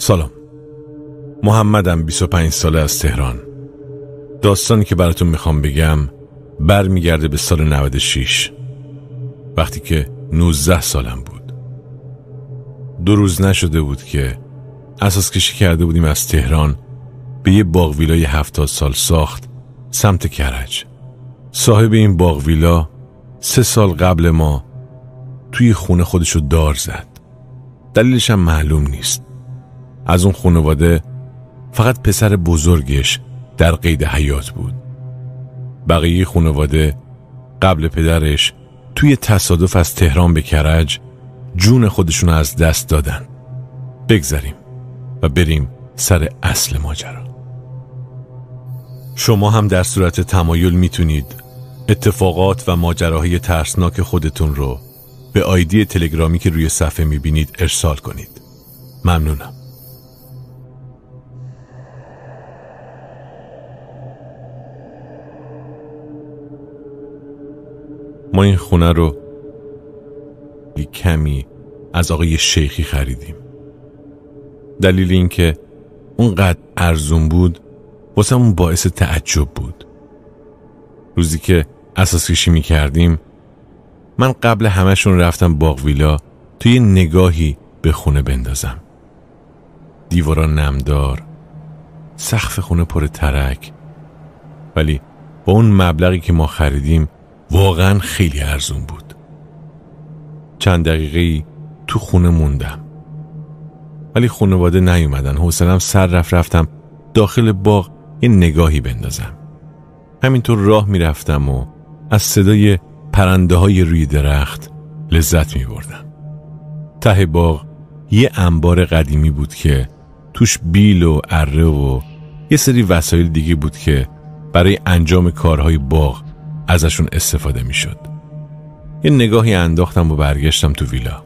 سلام، محمدم، 25 ساله از تهران. داستانی که براتون میخوام بگم برمیگرده به سال 96، وقتی که 19 سالم بود. 2 روز نشده بود که اساس کشی کرده بودیم از تهران به یه باغ ویلای 70 سال ساخت سمت کرج. صاحب این باغ ویلا 3 سال قبل ما توی خونه خودشو دار زد. دلیلش هم معلوم نیست. از اون خانواده فقط پسر بزرگش در قید حیات بود. بقیه خانواده قبل پدرش توی تصادف از تهران به کرج جون خودشون از دست دادن. بگذریم و بریم سر اصل ماجرا. شما هم در صورت تمایل میتونید اتفاقات و ماجراهای ترسناک خودتون رو به آیدی تلگرامی که روی صفحه میبینید ارسال کنید. ممنونم. ما این خونه رو کمی از آقای شیخی خریدیم. دلیل این که اونقدر ارزون بود واسه اون باعث تعجب بود. روزی که اساس کشی می کردیم من قبل همشون رفتم باغ ویلا توی نگاهی به خونه بندازم. دیوارا نمدار، سقف خونه پر ترک، ولی با اون مبلغی که ما خریدیم واقعا خیلی ارزون بود. چند دقیقه‌ای تو خونه موندم، ولی خانواده نیومدن. حوصله‌ام سر رفتم داخل باغ یه نگاهی بندازم. همینطور راه میرفتم و از صدای پرنده های روی درخت لذت میبردم. ته باغ یه انبار قدیمی بود که توش بیل و اره و یه سری وسایل دیگه بود که برای انجام کارهای باغ ازشون استفاده میشد. یه نگاهی انداختم و برگشتم تو ویلا.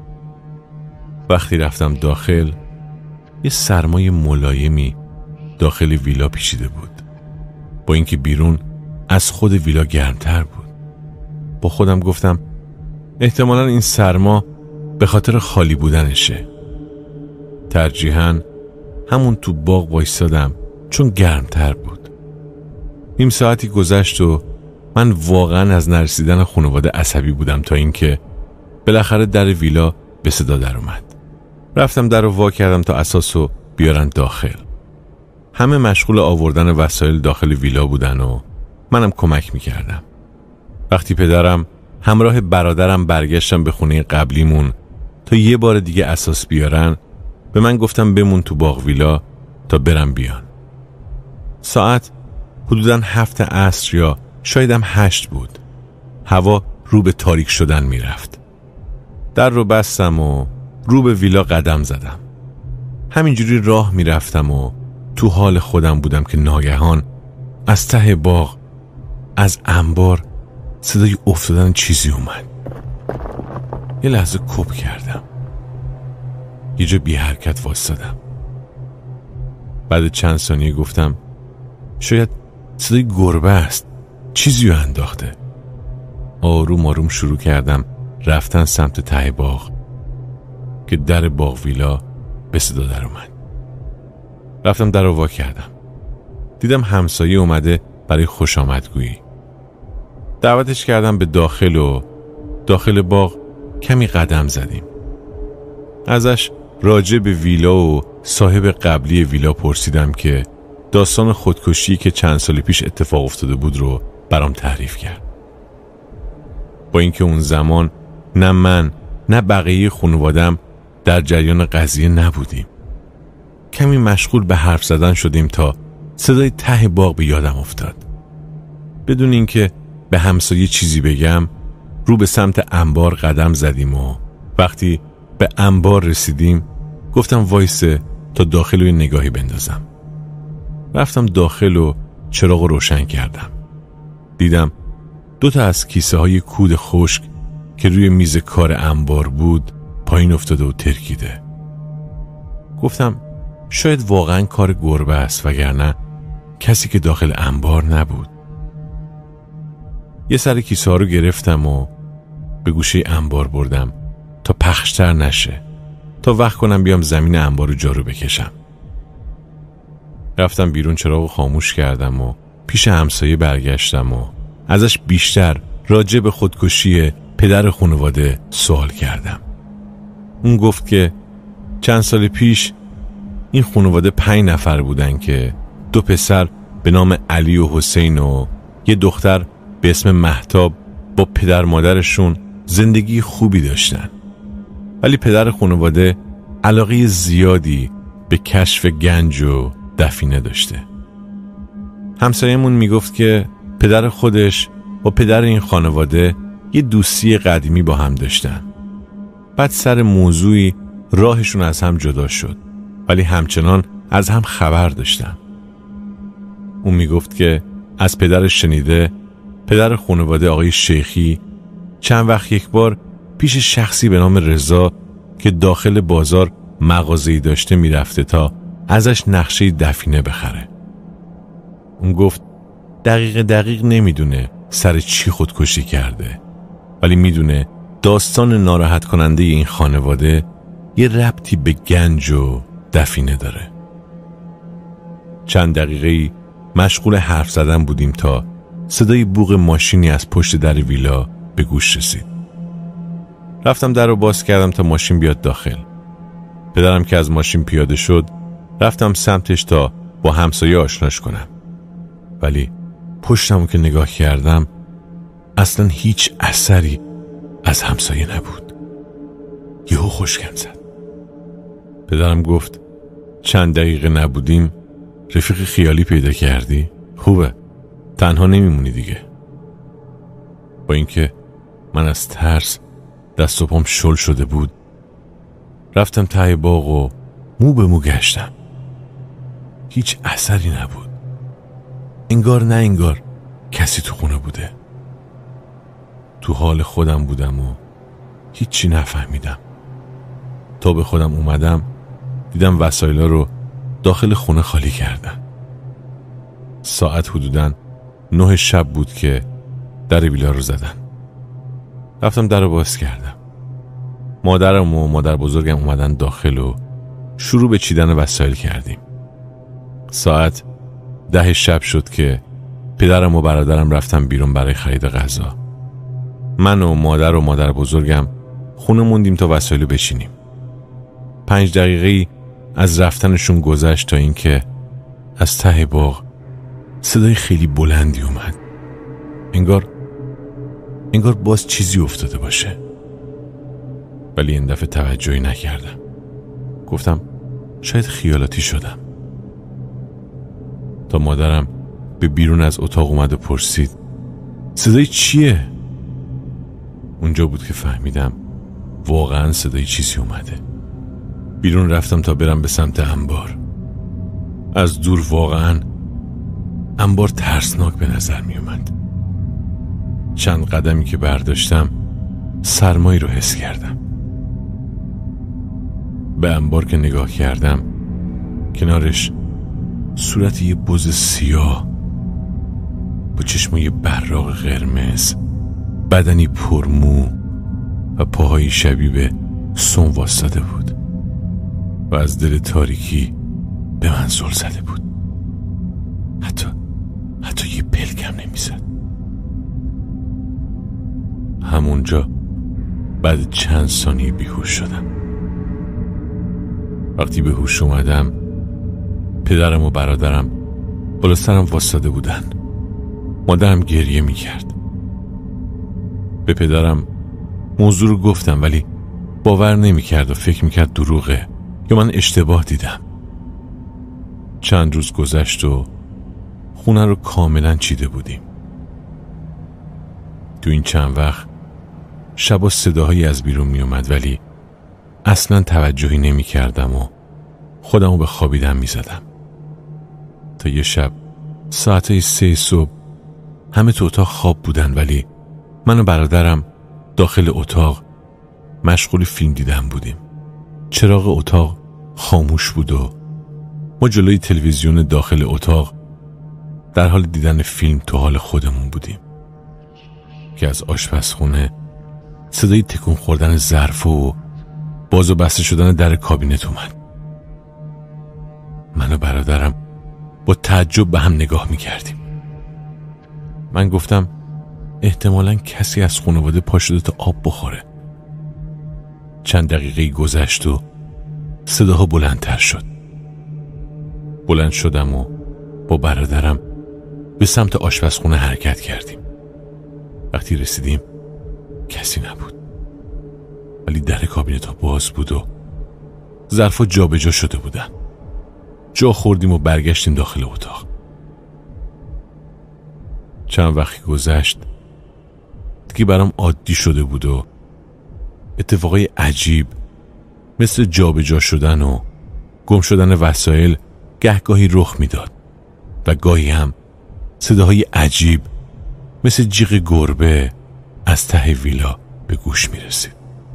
وقتی رفتم داخل یه سرمای ملایمی داخل ویلا پیچیده بود، با اینکه بیرون از خود ویلا گرمتر بود. با خودم گفتم احتمالاً این سرما به خاطر خالی بودنشه. ترجیحاً همون تو باغ وایسادم چون گرمتر بود. نیم ساعتی گذشت و من واقعاً از نرسیدن خانواده عصبی بودم تا اینکه بالاخره در ویلا به صدا در اومد. رفتم در رو وا کردم تا اساسو بیارن داخل. همه مشغول آوردن وسایل داخل ویلا بودن و منم کمک میکردم. وقتی پدرم همراه برادرم برگشتم به خونه قبلیمون تا یه بار دیگه اساس بیارن، به من گفتم بمون تو باغ ویلا تا برم بیان. ساعت حدوداً 7 عصر یا شایدم 8 بود. هوا رو به تاریک شدن میرفت. در رو بستم و رو به ویلا قدم زدم. همینجوری راه میرفتم و تو حال خودم بودم که ناگهان از ته باغ از انبار صدای افتادن چیزی اومد. یه لحظه کپ کردم. یه جا بی حرکت وایسادم. بعد چند ثانیه گفتم شاید صدای گربه است، چیزی رو انداخته. آروم آروم شروع کردم رفتن سمت ته باغ که در باغ ویلا به صدا در اومد. رفتم در رو وا کردم. دیدم همسایه اومده برای خوش آمدگویی. دعوتش کردم به داخل و داخل باغ کمی قدم زدیم. ازش راجع به ویلا و صاحب قبلی ویلا پرسیدم که داستان خودکشی که چند سال پیش اتفاق افتاده بود رو برام تعریف کرد. با اینکه اون زمان نه من نه بقیه خانواده‌ام در جریان قضیه نبودیم. کمی مشغول به حرف زدن شدیم تا صدای ته باغ به یادم افتاد. بدون اینکه به همسایه چیزی بگم رو به سمت انبار قدم زدیم و وقتی به انبار رسیدیم گفتم وایسه تا داخل رو نگاهی بندازم. رفتم داخل و چراغ روشن کردم. دیدم 2 تا از کیسه های کود خشک که روی میز کار انبار بود پایین افتاده و ترکیده. گفتم شاید واقعا کار گربه است، وگرنه کسی که داخل انبار نبود. یه سر کیسه ها رو گرفتم و به گوشه انبار بردم تا پخشتر نشه. تا وقت کنم بیام زمین انبار رو جارو بکشم. رفتم بیرون، چراغو خاموش کردم و پیش همسایه برگشتم و ازش بیشتر راجع به خودکشی پدر خانواده سوال کردم. اون گفت که چند سال پیش این خانواده 5 نفر بودن که 2 پسر به نام علی و حسین و یه دختر به اسم مهتاب با پدر مادرشون زندگی خوبی داشتن، ولی پدر خانواده علاقه زیادی به کشف گنج و دفینه داشته. همسایه‌مون میگفت که پدر خودش با پدر این خانواده یه دوستی قدیمی با هم داشتن. بعد سر موضوعی راهشون از هم جدا شد، ولی همچنان از هم خبر داشتن. اون میگفت که از پدرش شنیده پدر خانواده آقای شیخی چند وقت یک بار پیش شخصی به نام رضا که داخل بازار مغازه‌ای داشته میرفته تا ازش نقشه دفینه بخره. اون گفت دقیق نمیدونه سر چی خودکشی کرده، ولی میدونه داستان ناراحت کننده این خانواده یه ربطی به گنج و دفینه داره. چند دقیقه‌ای مشغول حرف زدن بودیم تا صدای بوق ماشینی از پشت در ویلا به گوش رسید. رفتم در رو باز کردم تا ماشین بیاد داخل. پدرم که از ماشین پیاده شد رفتم سمتش تا با همسایه آشناش کنم، ولی پشتمو که نگاه کردم اصلا هیچ اثری از همسایه نبود. یهو خشکم زد. پدرم گفت چند دقیقه نبودیم رفیق خیالی پیدا کردی؟ خوبه، تنها نمیمونی دیگه. با اینکه من از ترس دست و پام شل شده بود رفتم ته باغ و مو به مو گشتم. هیچ اثری نبود. انگار نه انگار کسی تو خونه بوده. تو حال خودم بودم و هیچی نفهمیدم. تا به خودم اومدم دیدم وسایلا رو داخل خونه خالی کردن. ساعت حدوداً 9 شب بود که در ویلا رو زدن. رفتم در رو باز کردم. مادرم و مادر بزرگم اومدن داخل و شروع به چیدن وسایل کردیم. ساعت 10 شب شد که پدرم و برادرم رفتم بیرون برای خرید غذا. من و مادر بزرگم خونه موندیم تا وسایل بچینیم. 5 دقیقه‌ای از رفتنشون گذشت تا اینکه از ته باغ صدای خیلی بلندی اومد. انگار باز چیزی افتاده باشه، ولی این دفعه توجهی نکردم. گفتم شاید خیالاتی شدم. تا مادرم به بیرون از اتاق اومد و پرسید صدای چیه؟ اونجا بود که فهمیدم واقعا صدای چیزی اومده. بیرون رفتم تا برم به سمت انبار. از دور واقعا انبار ترسناک به نظر می اومد. چند قدمی که برداشتم سرمایی رو حس کردم. به انبار که نگاه کردم کنارش صورت یه بز سیاه با چشمای براق قرمز، بدنی پرمو و پاهایی شبیه به سم واسطه بود و از دل تاریکی به من زل زده بود. حتی یه پلکم نمیزد. همونجا بعد چند ثانیه بیهوش شدم. وقتی به هوش اومدم پدرم و برادرم بالا سرم واسطه بودن. مادرم گریه میکرد. به پدرم موضوع رو گفتم ولی باور نمیکرد و فکر میکرد دروغه یا من اشتباه دیدم. چند روز گذشت و خونه رو کاملا چیده بودیم. تو این چند وقت شبا صداهایی از بیرون می اومد ولی اصلا توجهی نمی کردم و خودمو به خوابیدن می زدم. تا یه شب ساعت 3 صبح همه تو اتاق خواب بودن ولی من و برادرم داخل اتاق مشغول فیلم دیدن بودیم. چراغ اتاق خاموش بود و ما جلوی تلویزیون داخل اتاق در حال دیدن فیلم تو حال خودمون بودیم که از آشپزخونه صدای تکون خوردن ظرف و باز و بسته شدن در کابینت اومد. من و برادرم با تعجب به هم نگاه می‌کردیم. من گفتم احتمالاً کسی از خانواده پا شده تا آب بخوره. چند دقیقه گذشت و صداها بلندتر شد. بلند شدم و با برادرم به سمت آشپزخونه حرکت کردیم. وقتی رسیدیم کسی نبود، ولی در کابینت ها باز بود و ظرفا جابجا شده بودن. جا خوردیم و برگشتیم داخل اتاق. چند وقتی گذشت دیگه برام عادی شده بود و اتفاقای عجیب مثل جابجا شدن و گم شدن وسایل گهگاهی رخ میداد و گاهی هم صداهای عجیب مثل جیغ گربه از ته ویلا به گوش می رسید.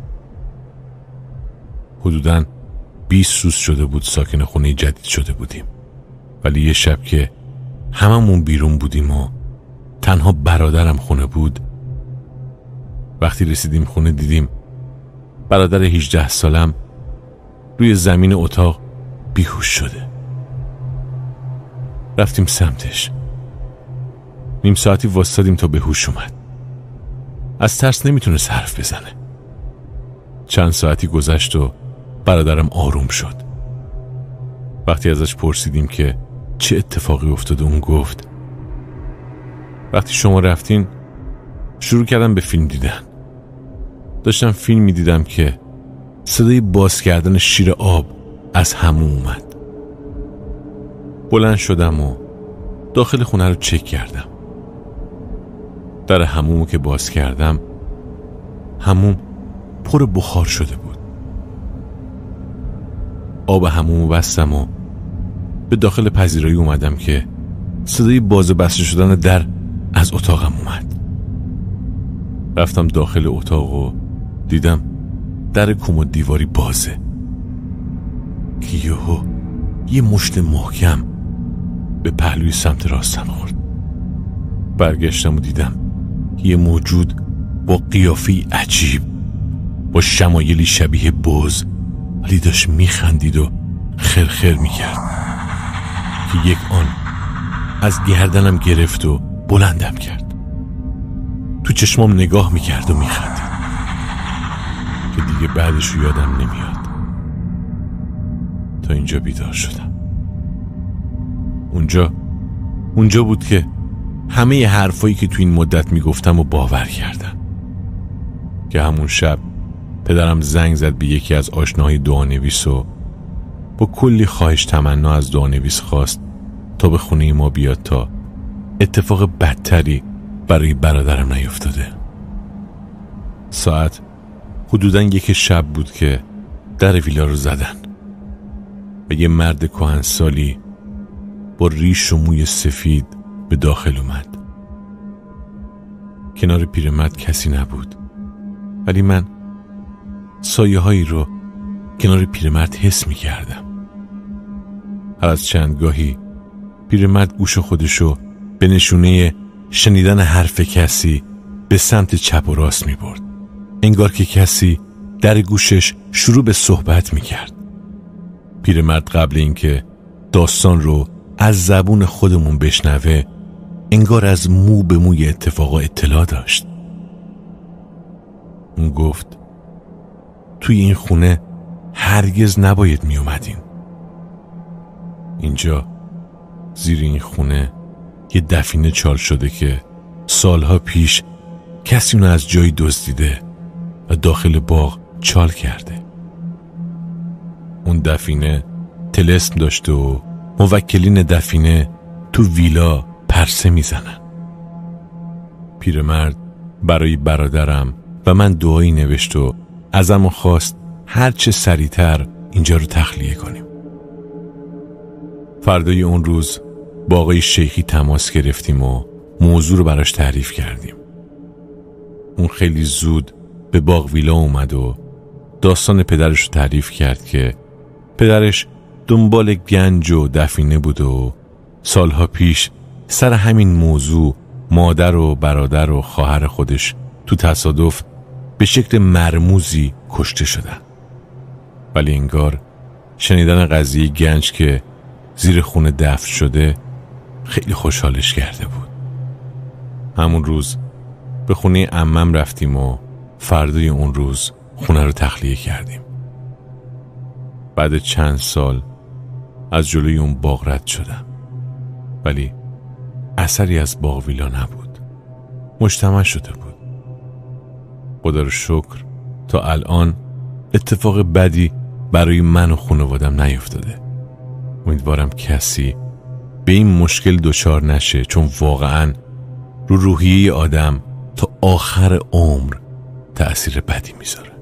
حدوداً 20 روز شده بود ساکن خونه جدید شده بودیم، ولی یه شب که هممون بیرون بودیم و تنها برادرم خونه بود، وقتی رسیدیم خونه دیدیم برادر 18 سالم روی زمین اتاق بیهوش شده. رفتیم سمتش. نیم ساعتی واسطادیم تا به هوش اومد. از ترس نمیتونست حرف بزنه. چند ساعتی گذشت و برادرم آروم شد. وقتی ازش پرسیدیم که چه اتفاقی افتاده، اون گفت وقتی شما رفتین شروع کردم به فیلم دیدن. داشتم فیلم میدیدم که صدای باز کردن شیر آب از حموم اومد. بلند شدم و داخل خونه رو چک کردم. در حمومو که باز کردم، حموم پر بخار شده بود. آب حمومو بستم و به داخل پذیرایی اومدم که صدای باز و بسته شدن در از اتاقم اومد. رفتم داخل اتاق و دیدم در کمد دیواری بازه که یه مشت محکم به پهلوی سمت راستم خورد. برگشتم و دیدم یه موجود با قیافه‌ای عجیب، با شمایلی شبیه بز، ولی داشت میخندید و خرخر میکرد که یک آن از گردنم گرفت و بلندم کرد. تو چشمام نگاه میکرد و میخندید که دیگه بعدش یادم نمیاد. تا اینجا بیدار شدم. اونجا بود که همه حرفایی که تو این مدت میگفتم و باور کردم. که همون شب پدرم زنگ زد به یکی از آشناهای دعانویس و با کلی خواهش تمنا از دعانویس خواست تا به خونه ما بیاد تا اتفاق بدتری برای برادرم نیفتاده. ساعت حدوداً 1 شب بود که در ویلا رو زدن و یه مرد کهنسالی با ریش و موی سفید به داخل اومد. کنار پیرمرد کسی نبود، ولی من سایه هایی رو کنار پیرمرد حس می کردم. هر از چند گاهی پیرمرد گوش خودشو به نشونه شنیدن حرف کسی به سمت چپ و راست می برد، انگار که کسی در گوشش شروع به صحبت می کرد. پیرمرد قبل اینکه داستان رو از زبون خودمون بشنوه، انگار از مو به موی اتفاقا اطلاع داشت. اون گفت توی این خونه هرگز نباید می اومدین. اینجا زیر این خونه یه دفینه چال شده که سالها پیش کسی اونو از جایی دزدیده و داخل باغ چال کرده. اون دفینه طلسم داشته و موکلین دفینه تو ویلا پرسه میزنن. پیرمرد برای برادرم و من دعایی نوشت و ازم خواست هر چه سریعتر اینجا رو تخلیه کنیم. فردای اون روز با آقای شیخی تماس گرفتیم و موضوع رو براش تعریف کردیم. اون خیلی زود به باغ ویلا اومد و داستان پدرش رو تعریف کرد که پدرش دنبال گنج و دفینه بود و سالها پیش سر همین موضوع مادر و برادر و خواهر خودش تو تصادف به شکل مرموزی کشته شدن. ولی انگار شنیدن قضیه گنج که زیر خونه دفن شده خیلی خوشحالش کرده بود. همون روز به خونه عمم رفتیم و فردای اون روز خونه رو تخلیه کردیم. بعد چند سال از جلوی اون باغ رد شدم، ولی اثری از باغ ویلا نبود. مجتمع شده بود. خدا رو شکر تا الان اتفاق بدی برای من و خانوادم نیفتاده. امیدوارم کسی به این مشکل دچار نشه، چون واقعا رو روحیه آدم تا آخر عمر تأثیر بدی میذاره.